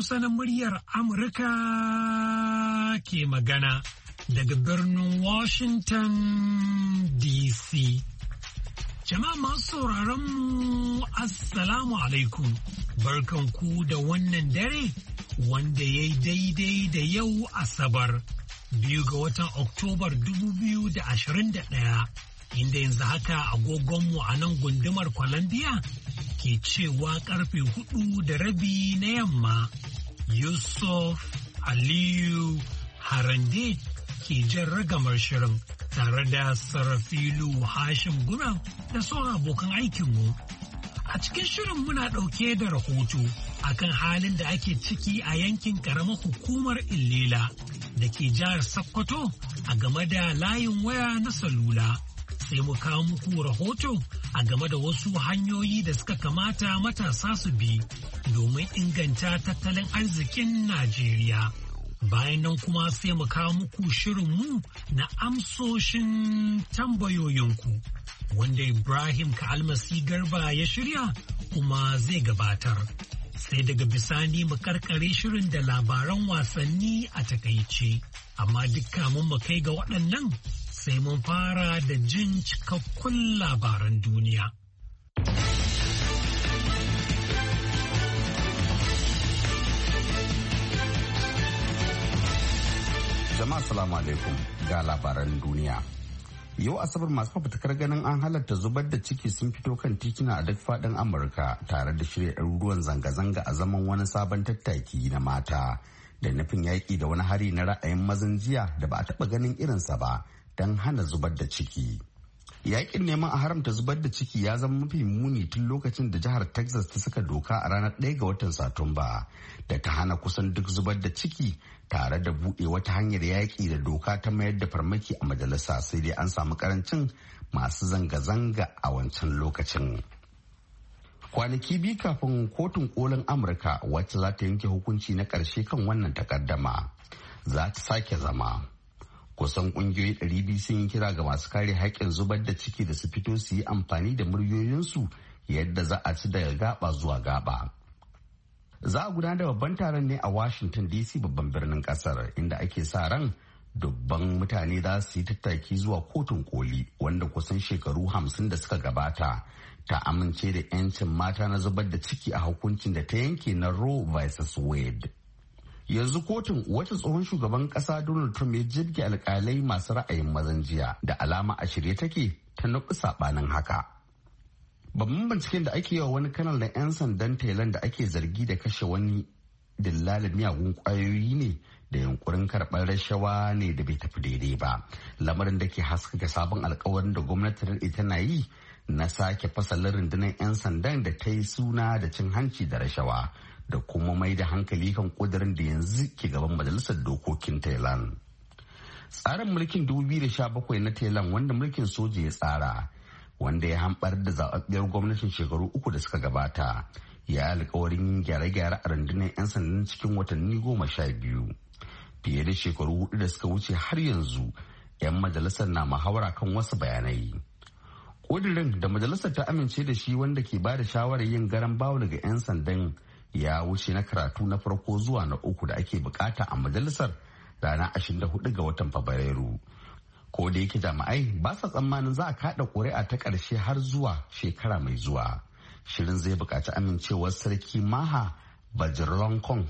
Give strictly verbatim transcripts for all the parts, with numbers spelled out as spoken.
Hausa na muryar Amurka ke magana daga birnin Washington D C. Jama'a masu sauraron mu Assalamu alaikum, barkanku da wannan dare wanda ya yi daidai da yau Asabar, biyu ga watan Oktobar dubu biyu da ashirin da ɗaya, inda yanzu haka agogonmu a nan gundumar Columbia ke cewa karfe hudu da rabi na yamma. Yusuf Aliyu Harande ke jan ragamar shirin tare da Sarafilu Hashim Gumel da sauran abokan aikinmu. A cikin shirin muna ɗauke da rahoto akan halin da ake ciki a yankin ƙaramar hukumar Illela da ke jihar Sokoto a game da layin waya na salula. Sai mu kawo muku rahoto a game da wasu hanyoyi da suka kamata matasa su bi domin inganta tattalin arzikin Najeriya. Bayan nan kuma sai mu kawo muku shirinmu na amsoshin tambayoyinku wanda Ibrahim Ka'almasi Garba ya shirya kuma zai gabatar. Sai daga bisani mu karkare shirin da labaran wasanni a takaice. Amma dukka mun mu kai ga waɗannan sai mun fara da jin cikakkun labaran duniya. Jama'a salamu alaikum ga labaran duniya. Yau Asabar masu fafutukar ganin an halatta zubar da ciki sun fito kan tituna a duk faɗin Amurka tare da shirya ɗaruruwan zanga-zanga a zaman wani sabon tattaki na mata da nufin yaƙi da wani hari na ra'ayin mazan jiya da ba a taɓa ganin irinsa ba don hana zubar da ciki. Yaƙin neman a haramta zubar da ciki ya zama mafi muni tun lokacin da jihar Texas ta saka doka a ranar ɗaya ga watan Satumba da ta hana kusan duk zubar da ciki tare da buɗe wata hanyar yaƙi da doka ta mayar da farmaki a majalisa, sai dai an samu karancin masu zanga-zanga a wancan lokacin. Kwanaki biyu kafin kotun kolin Amurka wacce za ta yanke hukunci na ƙarshe kan wannan takaddama za ta sake zama. Kusan kungiyoyi ɗari biyu sun yi kira ga masu kare haƙƙin zubar da ciki da su fito su yi amfani da muryoyinsu yadda za a ci daga gaba zuwa gaba. Za a gudanar da babban taron ne a Washington D C, babban birnin kasar, inda ake sa ran dubban mutane za su yi tattaki zuwa kotun koli wanda kusan shekaru hamsin da suka gabata ta amince da 'yancin mata na zubar da ciki a hukuncin da ta yanke na Roe versus Wade. Yanzu kotun wacce tsohon shugaban kasa Donald Trump ya jirge alkalai masu ra'ayin mazan jiya da alama a shirye take ta nufi sabanin haka. Babban binciken da ake yi wa wani kanal na 'yan sandan Thailand da ake zargi da kashe wani dillalin miyagun kwayoyi ne da yunkurin karɓar rashawa ne da bai tafi daidai ba. Lamarin da ke haskaka sabon alkawarin da gwamnatin ita na yi na sake fasalin rundunar 'yan sandan da ta yi suna da cin hanci da rashawa da kuma mai da hankali kan kudirin da yanzu ke gaban majalisar dokokin Thailand. Tsarin mulkin dubu biyu da sha bakwai na Thailand wanda mulkin soja ya tsara, wanda ya hambar da zaɓaɓɓiyar gwamnatin shekaru uku da suka gabata, ya alkawarin gyare-gyare a rundunar 'yan sandan cikin watanni goma sha biyu. Fiye da shekaru hudu da suka wuce har yanzu 'yan majalisar na muhawara kan wasu bayanai. Kudirin da majalisar ta amince da shi wanda ke ba da shawarar yin garan bawul ga 'yan sandan ya wuce na karatu na farko zuwa na uku da ake bukata a majalisar ranar ashirin da hudu ga watan Fabrairu. Ko da yake jami'ai ba sa tsammanin za a kada ƙuri'a ta ƙarshe har zuwa shekara mai zuwa. Shirin zai buƙaci amincewar sarki Maha Vajiralongkorn,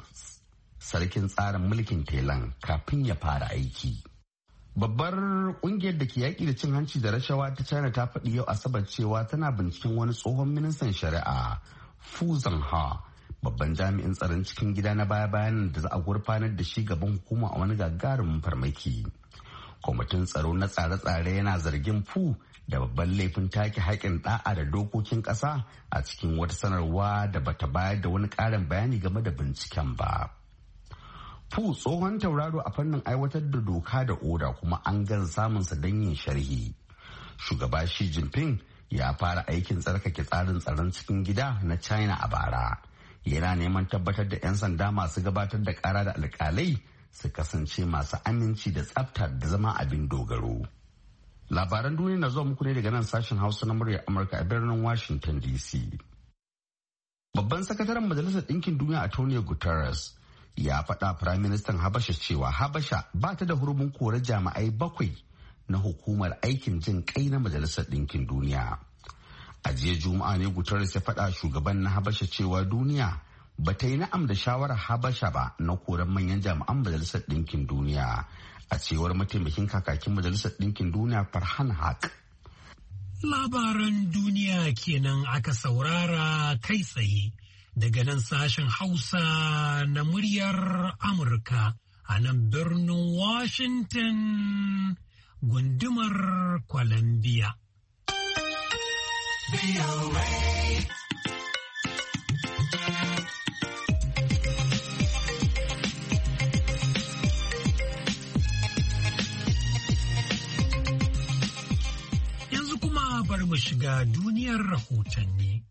sarkin tsarin mulkin Thailand, kafin ya fara aiki. Babbar kungiyar da ke yaƙi da cin hanci da rashawa ta China ta faɗi yau Asabar cewa tana binciken wani tsohon ministan shari'a Fu Zhenhao, babban jami'in tsaron cikin gida na baya-bayan da za a gurfanar da shi gaban hukuma a wani gagarumin farmaki. Kwamitin tsaro na tsare-tsare yana zargin Fu da babban laifin take haƙƙin ɗa'a da dokokin ƙasa a cikin wata sanarwa da bata bayar da wani ƙarin bayani game da binciken ba. Fu tsohon tauraro a fannin aiwatar da doka da oda kuma an gaza samunsa don yin sharhi. Shugaba Xi Jinping ya fara aikin tsarkake tsarin tsaron cikin gida na China a bara. Yana neman tabbatar da 'yan sanda masu gabatar da kara da alkalai su kasance masu aminci da tsafta da zama abin dogaro. Labaran duniya na zuwa muku ne daga nan sashen Hausa na muryar Amurka a birnin Washington D C. Babban sakataren Majalisar Ɗinkin Duniya Antonio Guterres ya faɗa Firaministan Habasha cewa Habasha ba ta da hurumin kore jami'ai bakwai na hukumar aikin jin kai na Majalisar Ɗinkin Duniya. A jiya Juma'a ne Guterres ya faɗa shugaban na Habasha cewa duniya ba ta yi na'am da shawarar Habasha ba na koren manyan jami'an Majalisar Ɗinkin Duniya, a cewar mataimakin kakakin Majalisar Ɗinkin Duniya Farhan Haq. Labaran duniya kenan aka saurara kai tsaye daga nan sashen Hausa na muryar Amurka a nan birnin Washington gundumar Columbia. Yanzu kuma bari mu shiga duniyar rahotanni.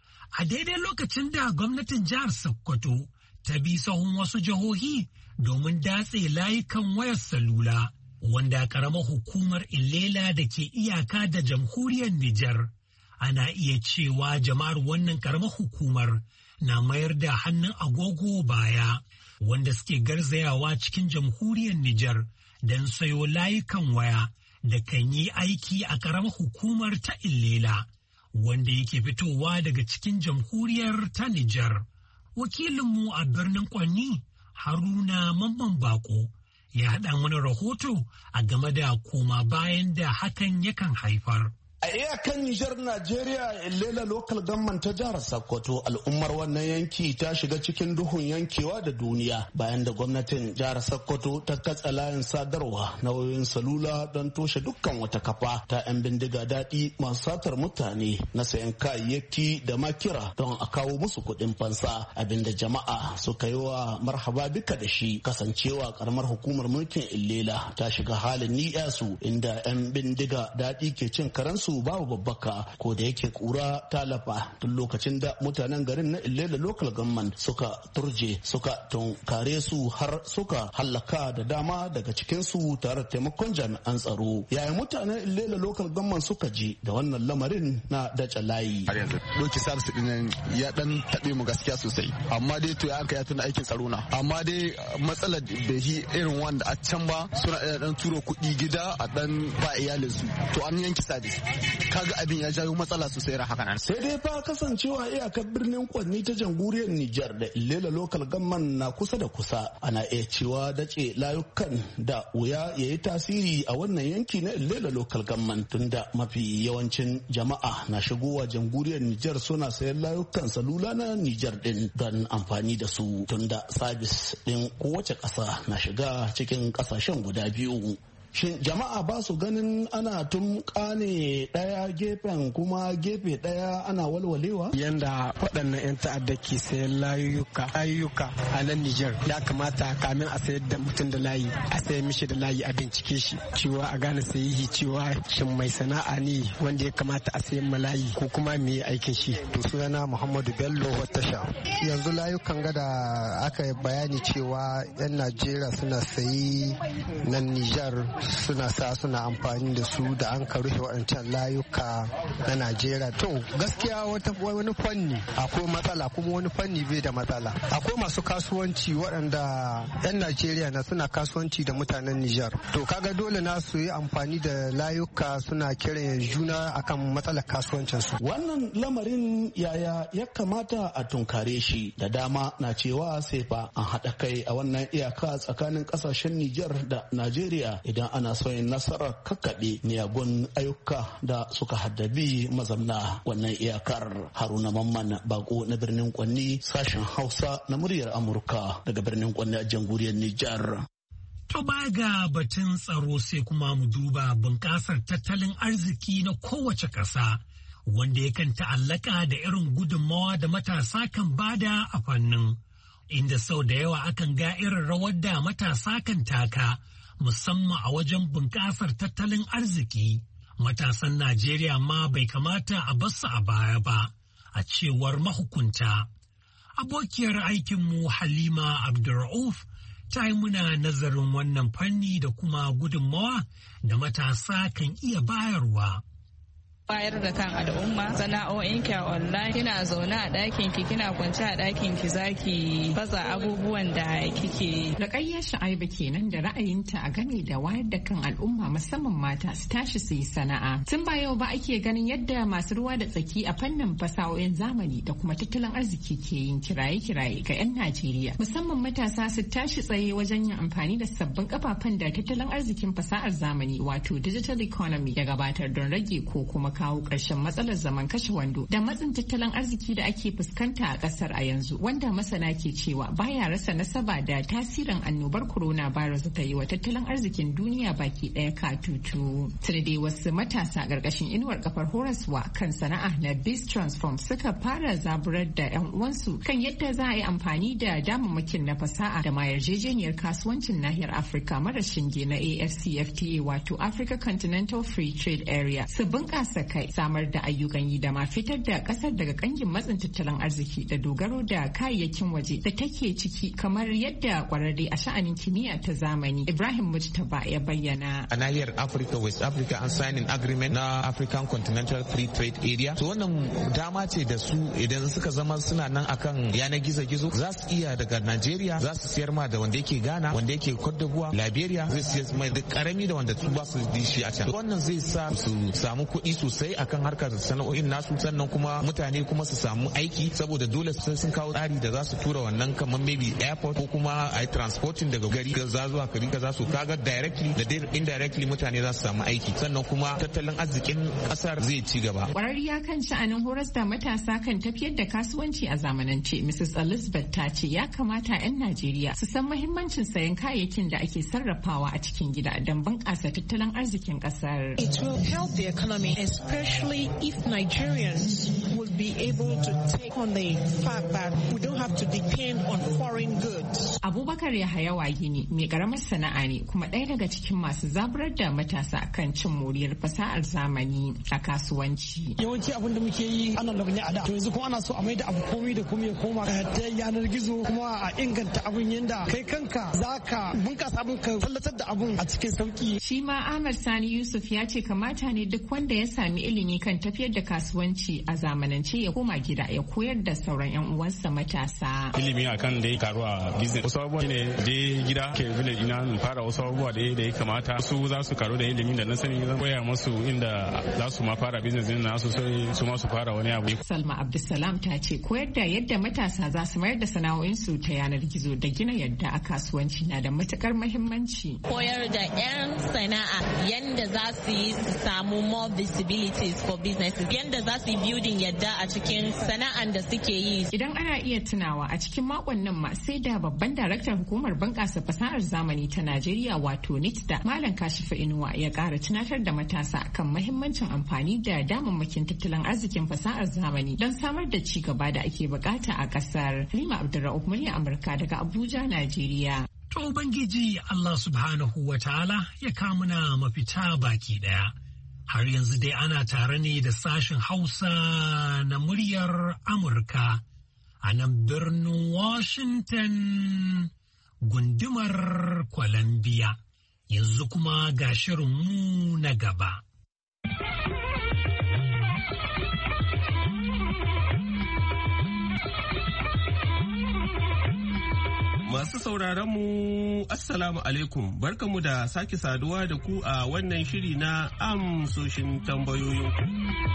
A daidai lokacin da gwamnatin jihar Sokoto ta bi sahun wasu jihohi domin datse layukan wayar salula, wanda ƙaramar hukumar Ilela da ke iyaka da jamhuriyar Nijar. Ana iya cewa jama'ar wannan ƙaramar hukumar na mayar da hannun agogo baya, wanda suke garzayawa cikin jamhuriyar Nijar don sayo layukan waya da kan yi aiki a ƙaramar hukumar ta Ilela, wanda yake fitowa daga cikin jamhuriyar ta Nijar. Wakilinmu a birnin Kwanni, Haruna Mamman Bako, ya haɗa mana rahoto a game da koma bayan da hakan yakan haifar. A iyakan Nijar Najeriya Ilela Local Government ta jihar Sokoto, al'ummar wannan yanki ta shiga cikin duhun yankewa da duniya bayan da gwamnatin jihar Sokoto ta katsa layin sadarwa na wayoyin salula don toshe dukkan wata kafa ta 'yan bindiga daɗi masu satar mutane na sayan kayayyaki da makira don a kawo musu kuɗin fansa, abinda jama'a suka yi wa marhaba duka da shi, kasancewa karamar hukumar mulkin Ilela ta shiga halin ni'yasu inda 'yan bindiga daɗi ke cin karansu babu babbaka, ko da yake kura ta lafa tun lokacin da mutanen garin na Ilela Local Government suka turje suka tunkare su har suka hallaka da dama daga cikin su tare da taimakon jami'an tsaro. Yaya mutanen Ilela Local Government suka ji da wannan lamarin na dace layi? Har yanzu doki sabis din ya dan tabe mu gaskiya sosai, amma dai to ya aka ya tuna aikin tsaro na, amma dai matsalar da hi irin wanda a can ba suna dan turo kuɗi gida a dan ba iyalinsu, to an yanki sabis, kaga abin ya jawo matsala sosai ra haka nan. Sai dai fa kasancewa iyakar birnin Kwanni ta jamhuriyar Nijar da Ilela Local Government na kusa da kusa, ana iya cewa dace layukan da wuya ya yi tasiri a wannan yanki na Ilela Local Government, tunda mafi yawancin jama'a na shigowa jamhuriyar Nijar suna sayan layukan salula na Nijar din don amfani da su, tunda sabis din kowace ƙasa na shiga cikin ƙasashen guda biyu. Shin jama'a ba su ganin ana tumƙa ne ɗaya gefen kuma gefe ɗaya ana walwalewa? Yanda waɗannan 'yan ta'adda ke sayan layuka layuka a nan Nijar, ya kamata kamin a sayar da mutum da layi a sayar mishi da layi a bincike shi, cewa a gane sahihi cewa shin mai sana'a ne wanda ya kamata a sayan malayi ko kuma me aikin shi. To sunana Muhammadu Bello Watasha. Yanzu layukan gada aka bayani cewa 'yan Najeriya suna sayi nan Nijar suna sa suna amfani da su da an ka rufe waɗancan layuka na Najeriya. To gaskiya wani fanni akwai matsala kuma wani fanni bai da matsala. Akwai masu kasuwanci waɗanda 'yan Najeriya na suna kasuwanci da mutanen Nijar. To kaga dole na su yi amfani da layuka suna kiran juna akan matsalar kasuwancinsu. Wannan lamarin yaya ya kamata a tunkare shi? Da dama na cewa sai fa an haɗa kai a wannan iyaka tsakanin ƙasashen Nijar da Najeriya idan ana son yin nasarar kakkaɓe miyagun ayyuka da suka haddabi mazamna wannan iyakar. Haruna Mamman Bako na birnin Kwanni, sashen Hausa na muryar Amurka daga birnin Kwanni a jamhuriyar Nijar. To baya ga batun tsaro sai kuma mu duba bunƙasar tattalin arziki na kowace ƙasa, wanda yakan ta'allaka da irin gudunmawa da matasa kan bada a fannin, inda sau da yawa akan ga irin rawar da matasa kan taka, musamman a wajen bunƙasar tattalin arziki. Matasan Najeriya ma bai kamata a basu a baya ba, a cewar mahukunta. Abokiyar aikinmu Halima Abdurrauf ta yi muna nazarin wannan fanni da kuma gudunmawa da matasa kan iya bayarwa. Wayar da kan al'umma sana'o'in ki online, kina zaune a ɗakin ki, kina kwance a ɗakin ki, zaki baza abubuwan da kike. Rukayya Shu'aibu kenan da ra'ayinta a game da wayar da kan al'umma musamman mata su tashi su yi sana'a. Tun ba yau ba ake ganin yadda masu ruwa da tsaki a fannin fasahohin zamani da kuma tattalin arziki ke yin kiraye-kiraye ga 'yan Najeriya musamman matasa su tashi tsaye wajen yin amfani da sabbin kafafen da tattalin arzikin fasahar zamani wato digital economy ya gabatar don rage ko kuma kawo ƙarshen matsalar zaman kashe wando da matsin tattalin arziki da ake fuskanta a ƙasar a yanzu wanda masana ke cewa baya rasa nasaba da tasirin annobar corona virus ta yi wa tattalin arzikin duniya baki ɗaya katutu. Tare dai wasu matasa ƙarƙashin inuwar kafar horaswa kan sana'a na Biz Transform suka fara zaburar da 'yan uwansu kan yadda za a yi amfani da damammakin na fasaha da ma yarjejeniyar kasuwancin nahiyar Afirka mara shinge na A F C F T A wato Africa Continental Free Trade Area su bunƙasa kai samar da ayyukan yi da ma fitar da kasar daga kangin matsin tattalin arziki da dogaro da kayayyakin waje da take ciki kamar yadda kwararre a sha'anin kimiyya ta zamani Ibrahim Mujtaba ya bayyana. A nahiyar Africa, West Africa an signing agreement na African Continental Free Trade Area. To wannan dama ce da su idan suka zama suna nan akan yanar gizo-gizo za su iya daga Najeriya za su siyar ma da wanda yake Ghana, wanda yake Cote d'Ivoire, Liberia zai siyar mai da karami da wanda su ba su da shi a can. Wannan zai sa su samu kuɗi sosai akan harkar sana'o'in nasu sannan kuma mutane kuma su samu aiki saboda dole sai sun kawo tsari da za su tura wannan kamar maybe airport ko kuma a yi transporting daga gari ga zuwa gari ka za su kaga directly da indirectly mutane za su samu aiki sannan kuma tattalin arzikin kasar zai ci gaba. Kwararriya kan sha'anin horas da matasa kan tafiyar da kasuwanci a zamanance Missus Elizabeth ta ce ya kamata 'yan Najeriya su san mahimmancin sayan kayayyakin da ake sarrafawa a cikin gida don bunƙasa tattalin arzikin kasar. It will help the economy, especially if Nigerians will be able to take on the fact that we don't have to depend on foreign goods. Abubakar Yahaya Wagini mai karamar sana'a ne kuma ɗaya daga cikin masu zaburar da matasa kan cin moriyar fasahar zamani a kasuwanci. Yawanci abin da muke yi ana ne a da, to yanzu kuma ana so a mai da abu komai da komai ya koma ta yanar gizo kuma a inganta abin yanda kai kanka zaka bunkasa abin ka tallatar da abin a cikin sauki. Shi ma Ahmad Sani Yusuf ya ce kamata ne duk wanda ya sami ilimi kan tafiyar da kasuwanci a zamanance ya koma gida ya koyar da sauran 'yan uwansa matasa. Ilimi akan da ya karu a business. Wasu abubuwa ne da gida ke village ina fara wasu abubuwa da ya kamata su za su karu da ilimin da na sani zan koya musu inda za su ma fara business din nasu sai su ma su fara wani abu. Salma Abdulsalam ta ce koyar da yadda matasa za su mayar da sana'o'insu ta yanar gizo da gina yadda a kasuwanci na da matukar muhimmanci. Koyar da 'yan sana'a yadda za su yi su samu more visibilities for businesses, yadda za su yi building yadda a cikin sana'an da suke yi. Idan ana iya tunawa a cikin makon nan ma sai da babban daraktar hukumar bunƙasa fasahar zamani ta Najeriya wato NITDA Malam Kashifa Inuwa ya ƙara tunatar da matasa kan mahimmancin amfani da damammakin tattalin arzikin fasahar zamani don samar da ci gaba da ake bukata a ƙasar. Halima Abdulra'uf murya Amurka daga Abuja, Najeriya. To Ubangiji Allah subhanahu wa ta'ala ya kamuna mafita baki ɗaya. Har yanzu dai ana tare ne da sashen Hausa na muryar Amurka a nan birnin Washington gundumar Columbia. Yanzu kuma ga shirinmu na gaba. Masu sauraronmu, Assalamu alaikum, barkanmu da sake saduwa da ku a wannan shiri na amsoshin tambayoyinku.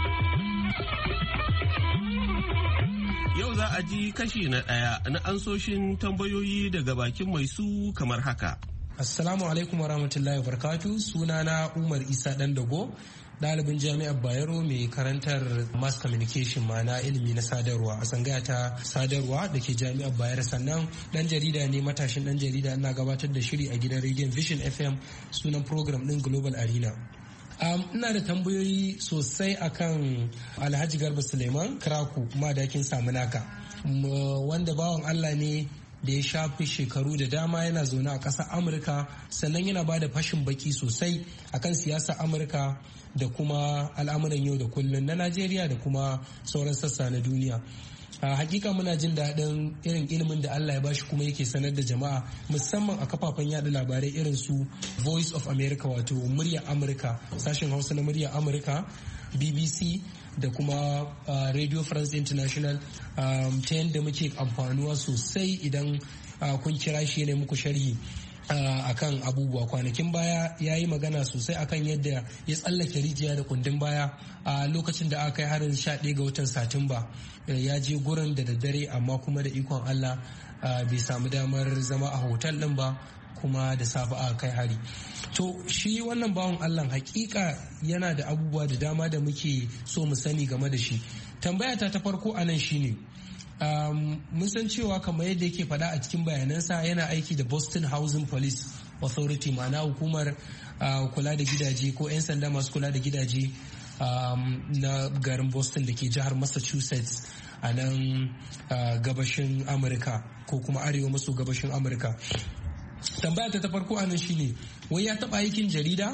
Yau za a ji kashi na ɗaya na ansoshin tambayoyi daga bakin mai su kamar haka. Assalamu alaikum warahmatullahi wabarakatuh, sunana Umar Isa Dandago. Ɗalibin jami'ar Bayero mai karantar mass communication ma'ana ilimi na sadarwa a tsangaya ta sadarwa da ke jami'ar Bayero, sannan ɗan jarida ne, matashin ɗan jarida, ina gabatar da shiri a gidan rediyon Vision F M sunan program ɗin Global Arena. Um, ina da tambayoyi sosai akan Alhaji Garba Suleiman Kraku madakin Samunaka, wanda bawan Allah ne da ya shafi shekaru da dama yana zaune a ƙasar Amurka, sannan yana ba da fashin baki sosai akan siyasar Amurka da kuma al'amuran yau da kullum na Najeriya da kuma sauran sassa na duniya. a hakika muna jin daɗin irin ilimin da Allah ya bashi kuma yake sanar da jama'a, musamman a kafafen yada labarai irin su Voice of America, wato muryar Amurka, sashen Hausa na muryar Amurka, B B C da kuma uh, Radio France International um, ta yadda muke amfanuwa sosai idan uh, kun kira shi ne muku sharhi Uh, akan abubuwa. Kwanakin baya ya yi magana sosai akan yadda ya tsallake rijiya da kundin baya a uh, lokacin da aka yi harin sha ɗaya ga watan Satumba. Uh, ya je gurin da daddare amma kuma da ikon Allah uh, bai samu damar zama a hotel ɗin ba, kuma da safe aka kai hari. To shi wannan bawan Allah hakika yana da abubuwa da dama da muke so mu sani game da shi. Tambaya ta ta farko anan shine Um, mun san cewa kamar yadda yake faɗa a cikin bayanansa yana aiki da Boston Housing Police Authority, ma'ana hukumar uh, kula da gidaje ko 'yan sanda masu kula da gidaje um, na garin Boston da ke jihar Massachusetts a nan uh, gabashin Amurka ko kuma arewa maso gabashin Amurka. Tambaya ta ta farko anan shine wai ya taɓa aikin jarida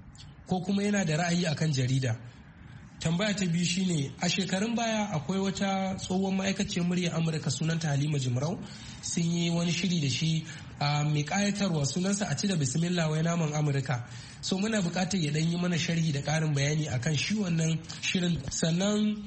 ko kuma yana da ra'ayi akan jarida? Tambaya ta biyu shine a shekarun baya akwai wata tsohon ma'aikaciyar murya Amurka sunanta Halima Jimrau, sun yi wani shiri da shi a mai kayatarwa sunansa a ci da bismillah wai naman Amurka. So muna bukatar ya dan yi mana sharhi da karin bayani akan shi wannan shirin. Sannan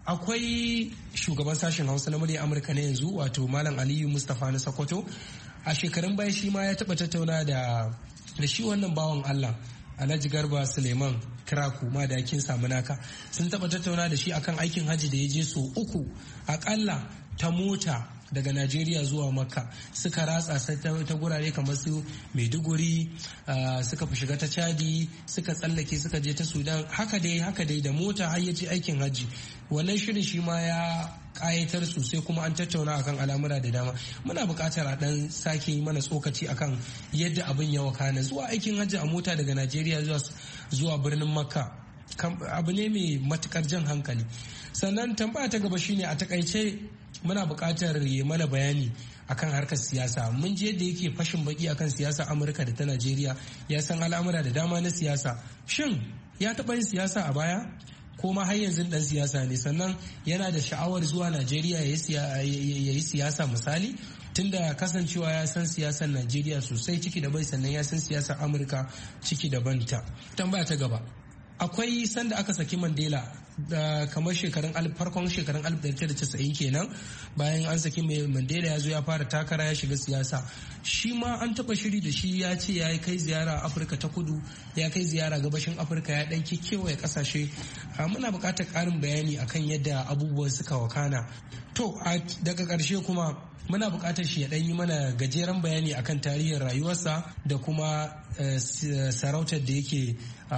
akwai shugaban sashen Hausa na murya Amurka na yanzu wato Malam Aliyu Mustapha na Sokoto. A shekarun baya shi ma ya taba tattauna da da shi wannan bawan Allah Alhaji Garba Suleiman Kiraku madakin Samunaka, sun taba tattauna da shi akan aikin hajji da ya je so uku akalla ta mota daga Najeriya zuwa Makka, suka ratsa ta gurare kamar su Maiduguri, suka fi shiga ta Chadi, suka tsallake suka je ta Sudan, haka dai haka dai da mota har ya je aikin hajji. Wannan shirin shi ma ya kayatar sosai kuma an tattauna akan al'amura da dama. Muna buƙatar a dan sake mana tsokaci akan yadda abin ya wakana zuwa aikin hajji a mota daga Najeriya zuwa birnin Makka. Abu ne mai matukar jan hankali. Sannan tambaya ta gaba shine a takaice muna buƙatar yi mana bayani akan harkar siyasa. Mun ji yadda yake fashin baki akan siyasa Amurka da ta Najeriya, ya san al'amura da dama na siyasa. Shin ya taɓa yin siyasa a baya? Ko ma har yanzu dan siyasa ne? Sannan yana da sha'awar zuwa Najeriya ya yi siyasa misali? Tunda kasancewa ya san siyasar Najeriya sosai ciki da bai, sannan ya san siyasar Amurka ciki da banta. Tambaya ta gaba. Akwai sanda aka saki Mandela da kamar shekarun farkon shekarun alif ɗari tara da casa'in kenan, bayan an saki mai Mandela ya zo ya fara takara ya shiga siyasa. Shi ma an taba shiri da shi, ya ce ya kai ziyara Afirka ta kudu, ya kai ziyara gabashin Afirka, ya dan kewaye kasashe. Muna buƙatar ƙarin bayani akan yadda abubuwan suka wakana. To daga ƙarshe kuma muna buƙatar shi ya ɗan yi mana gajeren bayani akan tarihin rayuwarsa da kuma sarautar da yake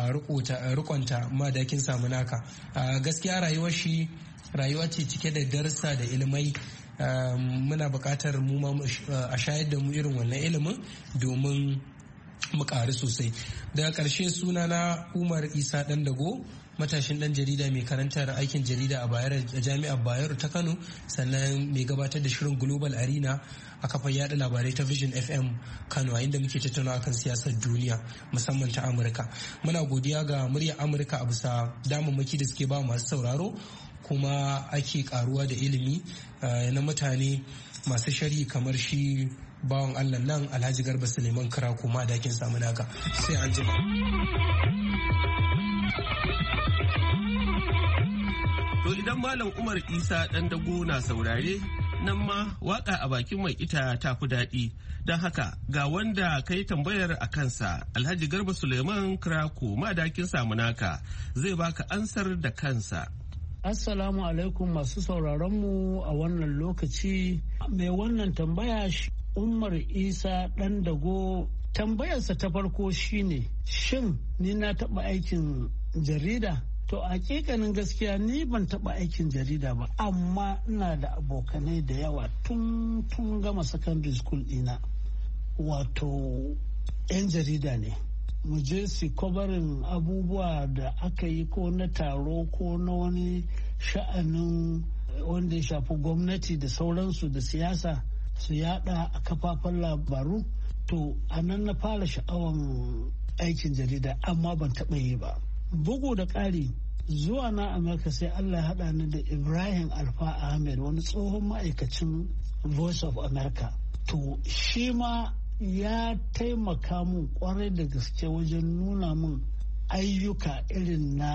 rikonta madakin Samunaka. Gaskiya rayuwar shi rayuwa ce cike da darsa da ilmai. Muna buƙatar mu ma a shayar da mu irin wannan ilimin domin mu ƙari sosai. Daga ƙarshe sunana Umar Isa Dandago, matashin dan jarida mai karantar aikin jarida a Bayero a Jami'ar Bayero ta Kano, sannan mai gabatar da shirin Global Arena a kafar yada labarai ta Vision F M Kano, a inda muke tattauna akan siyasar duniya musamman ta Amurka. Muna godiya ga muryar Amurka a bisa damammaki da suke ba masu sauraro, kuma ake karuwa da ilimi na mutane masu shari kamar shi bawan Allah nan Alhaji Garba Suleiman Kiraku madakin Samunaka. Sai an jima. To idan Malam Umar Isa Dandago na saurare, nan ma waka a bakin mai ita ta fi daɗi. Don haka ga wanda kai tambayar a kansa, Alhaji Garba Suleiman Kiraku madakin Samunaka zai baka ansar da kansa. Assalamu alaikum masu sauraronmu a wannan lokaci. Mai wannan tambaya Umar Isa Dandago, tambayarsa ta farko shine, shin ni na taɓa aikin jarida? To hakikanin gaskiya ni ban taɓa aikin jarida ba, amma ina da abokanai da yawa tun tun gama secondary school ɗina, wato 'yan jarida ne. Mu je su kwabarin abubuwa da aka yi ko na taro ko na wani sha'anin wanda ya shafi gwamnati da sauransu da siyasa, su yada a kafafen labaru. To a nan na fara sha'awan aikin jarida, amma ban taɓa yi ba. Bugu da ƙari, zuwa na Amurka sai Allah ya haɗa ni da Ibrahim Alfa Ahmed, wani tsohon ma'aikacin Voice of America. To shi ma ya taimaka mun kwarai da gaske wajen nuna mun ayyuka irin na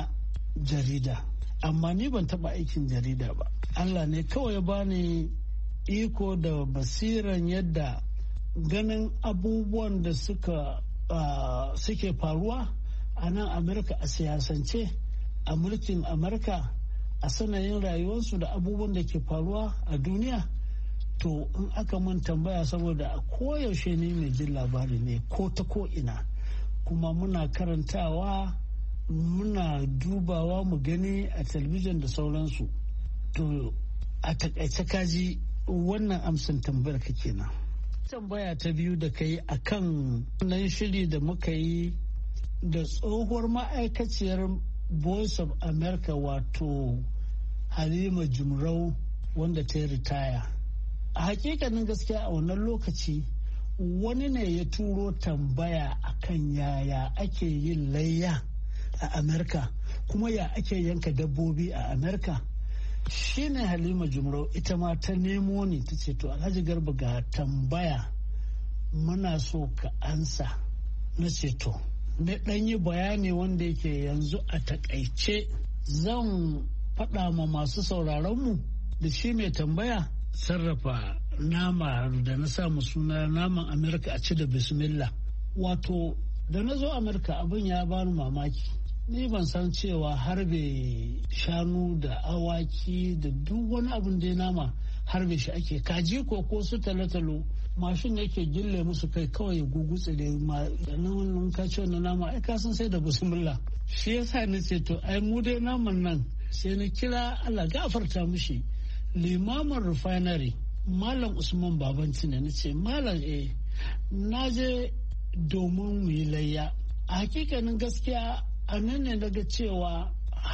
jarida, amma ni ban taɓa aikin jarida ba. Allah ne kawai ya bani iko da basiran yadda ganin abubuwan da suka uh, suke faruwa a nan Amurka a siyasance, a mulkin Amurka, a sanayin rayuwarsu da abubuwan da ke faruwa a duniya. To in aka mun tambaya, saboda a koyaushe ne mai jin labari ne ko ta ko ina, kuma muna karantawa, muna dubawa mu gani a talabijin da sauransu. To a takaice kaji wannan amsan tambayar ka kenan. Tambaya ta biyu da kai akan nan shiri da muka yi da tsohuwar ma'aikaciyar Voice of America, wato Halima Jumrau, wanda ta yi ritaya. A hakikanin gaskiya a wannan lokaci wani ne ya turo tambaya akan yaya ake yin layya a Amerika, kuma ya ake yanka dabbobi a Amerika. Shi ne Halima Jumrau ita ma ta nemo ni ta ce, to Alhaji Garba ga tambaya muna so ka ansa. Na ce to, na ɗan yi bayani wanda yake yanzu a takaice zan faɗa ma masu sauraronmu da shi mai tambaya sarrafa nama da na samu suna naman Amerika a ci da bismillah. Wato da na zo Amerika abin ya bani mamaki. Ni ban san cewa harbe shanu da awaki da duk wani abin da ya nama harbe shi ake. Kaji ko ko su talotalo mashin yake gille musu kai kawai ya gugutse da nan ka ce wannan nama ai ka san sai da bismillah. Shi yasa ni ce to ai mu dai naman nan sai na kira Allah gafarta mushi limamin refinery Malam Usman Babanci ne. Na ce Malam eh na je domin mu yi layya. A hakikanin gaskiya a nan ne daga cewa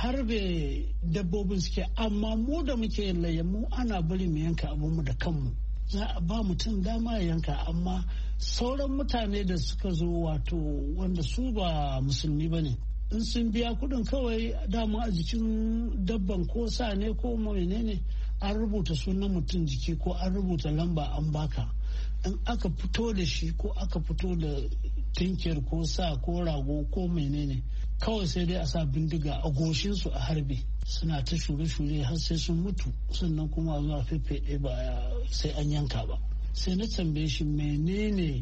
harbe dabbobin suke, amma mu da muke yin layya mu ana bari mu yanka abinmu da kanmu. Za a ba mutum dama ya yanka, amma sauran mutane da suka zo wato wanda su ba musulmi ba ne, in sun biya kudin kawai dama a jikin dabban ko sa ne ko menene an rubuta sunan mutum jiki ko an rubuta lamba an baka. In aka fito da shi ko aka fito da tinkiyar ko sa ko rago ko menene, kawai sai dai a sa bindiga a goshinsu a harbe, suna ta shure-shure har sai sun mutu, sannan kuma zuwa fefeɗe ba sai an yanka ba. Sai na tambaye shi menene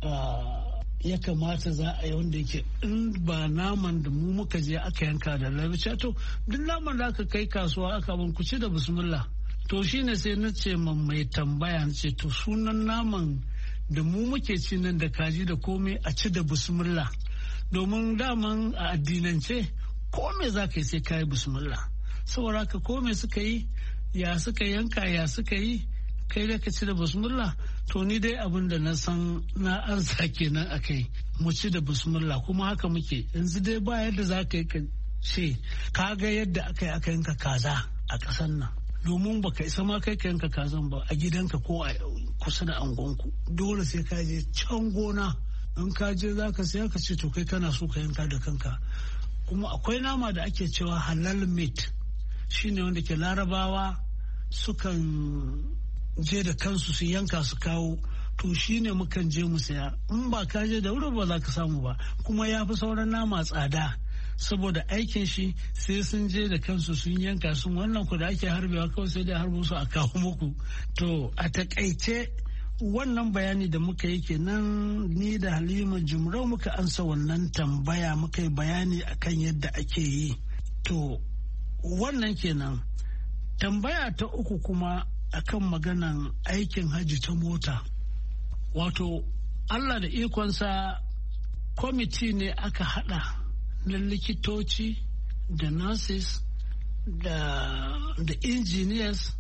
ya kamata za a yi wanda yake in ba naman da mu muka je aka yanka da lafiya. To duk naman da aka kai kasuwa aka ban ku ci da bismillah. To shine sai na ce man mai tambaya, na ce to sunan naman da mu muke ci nan da kaji da komai a ci da bismillah, domin daman a addinance komai za ka yi sai ka yi bismillah. Saboda haka komai suka yi, ya suka yanka, ya suka yi, kai da ka ci da bismillah. To ni dai abin da na san na ansa kenan a kai, mu ci da bismillah, kuma haka muke yanzu dai ba yadda za ka yi ka ce ka ga yadda aka yi aka yanka kaza a ƙasar nan, domin baka isa ma kai ka yanka kazan ba a gidanka ko a kusa da angonku. Dole sai ka je can gona, in ka je za ka sai ka ce to kai kana so ka yanka da kanka. Kuma akwai nama da ake cewa halal meat, shine wanda ke larabawa sukan je da kansu su yanka su kawo, to shine mukan je mu saya. In ba ka je da wuri ba za ka samu ba, kuma ya fi sauran nama tsada saboda aikin shi sai sun je da kansu sun yanka sun. Wannan ku da ake harbewa kawai sai dai harbo su a kawo muku. To a takaice wannan bayani da muka yi kenan, ni da Halima Jumrau muka ansa wannan tambaya, muka yi bayani akan yadda ake yi. To wannan kenan. Tambaya ta uku kuma akan maganan aikin hajji ta mota. Wato Allah da ikonsa kwamiti ne aka hada na likitoci da nurses da da engineers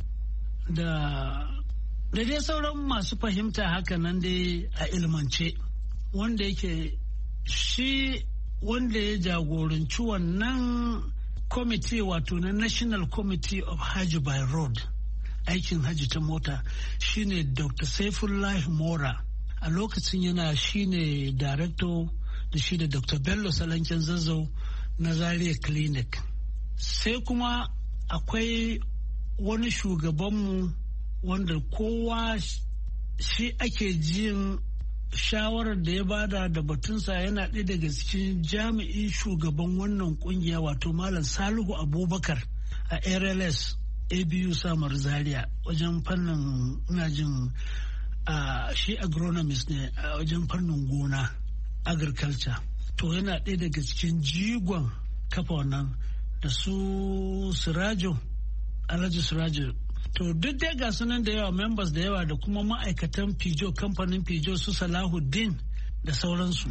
da da dai sauran masu fahimta haka nan dai a ilmance, wanda yake shi wanda ya jagoranci wannan kwamiti wato na National Committee of Hajj by Road, aikin hajji ta mota, shine Doctor Saifullah Mora. A lokacin yana shine director da shi da Doctor Bello Salanken Zazzau na Zaria Clinic. Sai kuma akwai wani shugabanmu wanda kowa shi ake jin shawarar da ya bada da batunsa yana ɗaya daga cikin jami'in shugaban wannan kungiya wato Malam Salihu Abubakar a R L S A B U Samar Zaria wajen fannin ina jin shi agronomist ne a wajen fannin gona agriculture. To yana ɗaya daga cikin jigon kafa wannan da su Sirajo Alhaji Sirajo. To duk dai ga sunan da yawa members da yawa da kuma ma'aikatan Pijo kamfanin Pijo su Salahuddin da sauransu.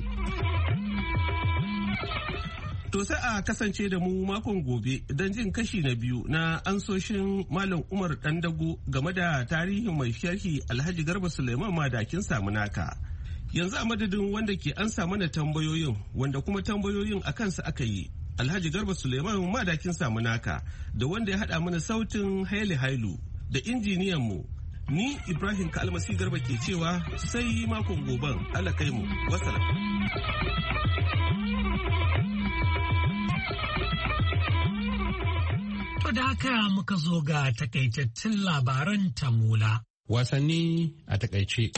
To sai a kasance da mu makon gobe don jin kashi na biyu na ansoshin Malam Umar Dandago game da tarihin mai sharhi Alhaji Garba Suleiman Madakin Samunaka. Yanzu a madadin wanda ke ansa mana tambayoyin wanda kuma tambayoyin a kansa aka yi. Alhaji Garba Suleiman Madakin Samunaka da wanda ya haɗa mana sautin Haile Hailu da injiniyan mu ni Ibrahim Kalmasi Garba ke cewa sai makon goben Allah kai mu. Wassalam. To da haka muka zo ga takaitattun labaran tamula. Wasanni a takaice.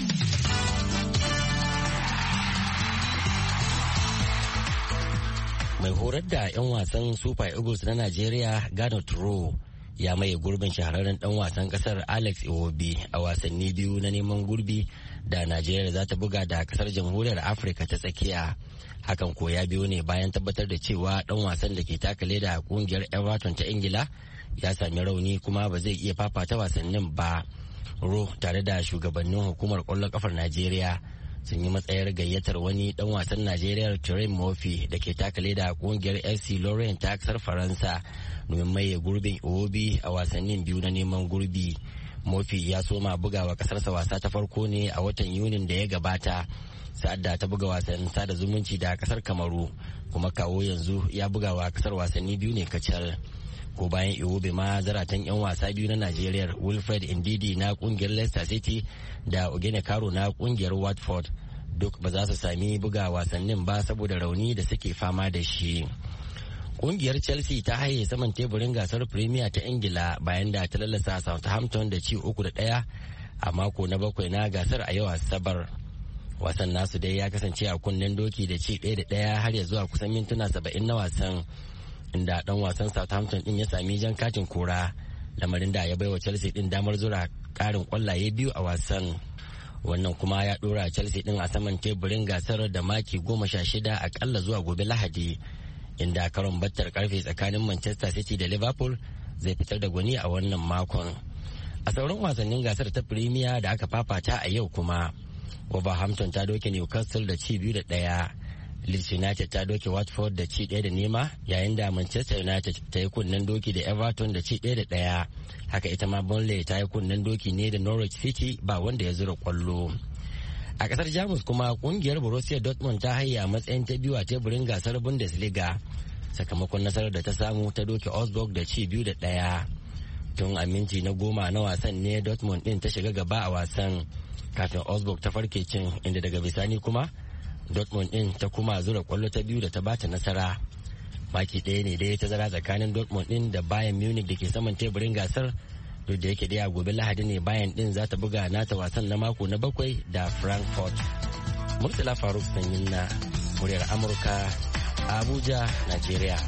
Mai horar da 'yan wasan Super Eagles na Najeriya Gano Turo ya maye gurbin shahararren dan wasan kasar Alex Iwobi a wasanni biyu na neman gurbi da Najeriya za ta buga da kasar Jamhuriyar Afirka ta tsakiya. Hakan ko ya biyo ne bayan tabbatar da cewa dan wasan da ke taka leda a kungiyar Everton ta Ingila ya sami rauni kuma ba zai iya fafata wasannin ba. Ro tare da shugabannin hukumar kwallon kafar Najeriya sun yi matsayar gayyatar wani dan wasan Najeriya Terem Murphy da ke taka leda a kungiyar F C Lorient ta kasar Faransa domin maye gurbin Iwobi a wasannin biyu na neman gurbi. Murphy ya soma bugawa kasarsa wasa ta farko ne a watan Yunin da ya gabata sa'ad da ta buga wasannin sada zumunci da kasar Kamaru kuma kawo yanzu ya bugawa kasar wasanni biyu ne kacal. Ko bayan Iwobi ma zaratan 'yan wasa biyu na Najeriya Wilfred Ndidi na kungiyar Leicester City da Ogene Karo na kungiyar Watford duk ba za su sami buga wasannin ba saboda rauni da suke fama da shi. Kungiyar Chelsea ta haye saman teburin gasar Premier ta Ingila bayan da ta lallasa Southampton da ci uku da ɗaya a mako na bakwai na gasar a yau Asabar. Wasan nasu dai ya kasance a kunnen doki da ci ɗaya da ɗaya har ya zuwa kusan mintuna saba'in na wasan. Inda dan wasan Southampton din ya sami jan katin kora lamarin da ya baiwa Chelsea din damar zura karin kwallaye biyu a wasan. Wannan kuma ya dora Chelsea din a saman teburin gasar da maki goma sha shida akalla zuwa gobe Lahadi, inda karon battar karfe tsakanin Manchester City da Liverpool zai fitar da gwani a wannan makon. A sauran wasannin gasar ta Premier da aka fafata a yau kuma Wolverhampton ta doke Newcastle da ci biyu da ɗaya. Leeds United ta doke Watford da ci ɗaya da nema yayin da Manchester United ta yi kunnen doki da Everton da ci ɗaya da ɗaya. Haka ita ma Burnley ta yi kunnen doki ne da Norwich City ba wanda ya zura kwallo. A kasar Jamus kuma kungiyar Borussia Dortmund ta haye a matsayin ta biyu a teburin gasar Bundesliga sakamakon nasarar da ta samu ta doke Augsburg da ci biyu da ɗaya. Tun a minti na goma na wasan ne Dortmund din ta shiga gaba a wasan kafin Augsburg ta farke cin, inda daga bisani kuma Dortmund din ta kuma zura kwallo ta biyu da ta bata nasara. Maki ɗaya ne dai tazara tsakanin Dortmund din da Bayern Munich da ke saman teburin gasar, duk da yake dai a gobe Lahadi ne Bayern din za ta buga nata wasan na mako na bakwai da Frankfurt. Murtala Faruk Sanyin na muryar Amurka, Abuja, Najeriya.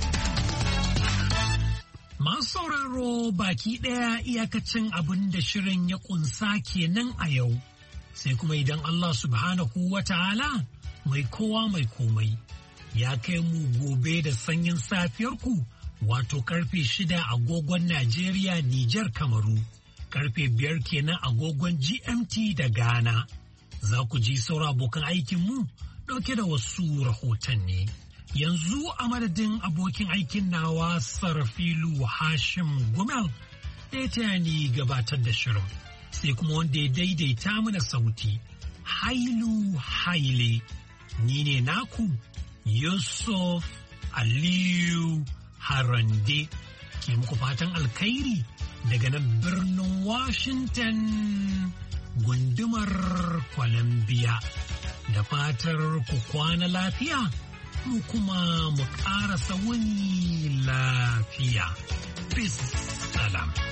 Masu sauraro baki ɗaya iyakacin abin da shirin ya kunsa kenan a yau. Sai kuma idan Allah subhanahu wa ta'ala mai kowa mai komai ya kai mu gobe da sanyin safiyarku wato karfe shida agogon Najeriya, Nijar, Kamaru, karfe biyar kenan agogon G M T da Ghana. Za ku ji saura abokan aikinmu ɗauke da wasu rahotanni. Yanzu a madadin abokin aikin nawa Sarfilu Hashim Gumel da ya taya ni gabatar da shirin. Sai kuma wanda ya daidaita mana sauti, Hailu Haile. Ni ne naku Yusuf Aliyu Harande ke muku fatan alkhairi daga nan birnin Washington gundumar Columbia. Da fatar ku kwana lafiya, mu kuma mu ƙara wani lafiya. Peace, salam.